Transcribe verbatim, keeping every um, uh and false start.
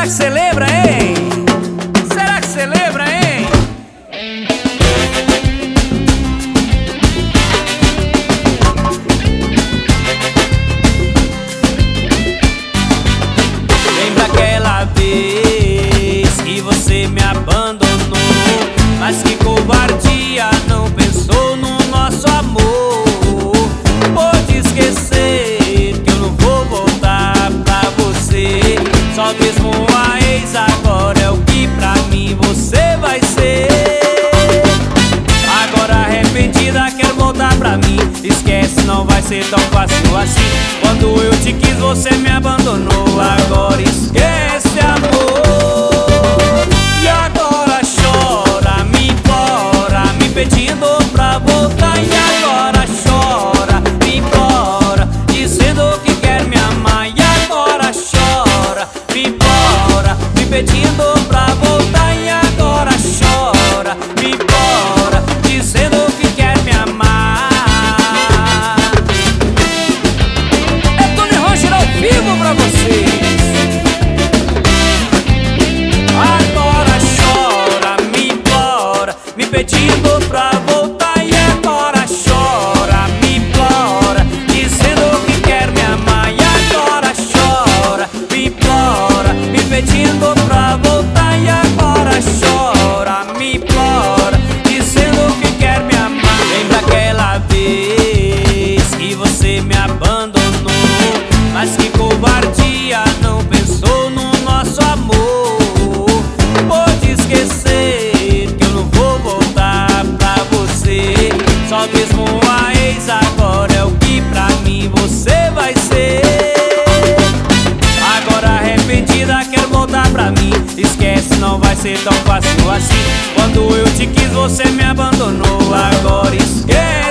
que você lembra, hein? Será que você lembra, hein? Lembra aquela vez que você me abandonou? Mas que covardia, não pensou no nosso amor. Pode esquecer que eu não vou voltar pra você. Só mesmo a ex agora é o que pra mim você vai ser. Agora arrependida quer voltar pra mim. Esquece, não vai ser tão fácil assim. Quando eu te quis você me abandonou. Agora esquece, amor. E agora chora, me implora, me pedindo pra voltar. E agora chora, me implora, dizendo que quer me amar. E agora chora, me implora, me pedindo pra voltar. E agora chora, me implora, dizendo que quer me amar. É Tony Roger ao vivo pra vocês. Agora chora, me implora, me pedindo pra voltar. E agora chora, me implora, dizendo que quer me amar. E agora chora, me implora, me pedindo pra voltar. E agora chora, me implora, dizendo que quer me amar. Lembra aquela vez que você me abandonou? Mas que covardia, não pensou no nosso amor. Pode esquecer que eu não vou voltar pra você. Só mesmo a ex agora é o que pra mim você vai ser. Agora arrependida quer voltar pra mim. Esquece, não vai ser tão fácil assim. Quando eu te quis você me abandonou. Agora esquece.